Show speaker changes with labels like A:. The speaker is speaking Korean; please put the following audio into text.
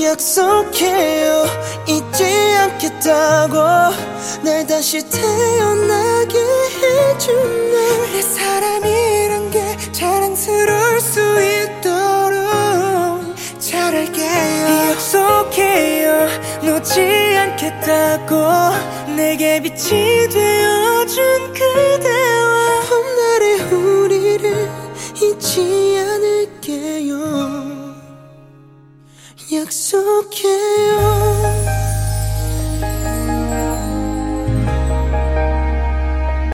A: 약속해요 잊지 않겠다고 날 다시 태어나게 해준 내 사람이란 게 자랑스러울 수 있도록 잘할게요 약속해요 놓지 않겠다고 내게 빛이 되어준 그대와 봄날의 우리를 잊지 않을게요 약속해요